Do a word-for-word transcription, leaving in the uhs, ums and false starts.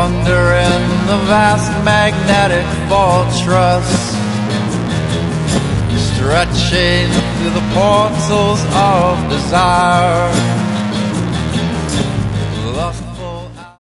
wander in the vast magnetic fortress, stretching through the portals of desire.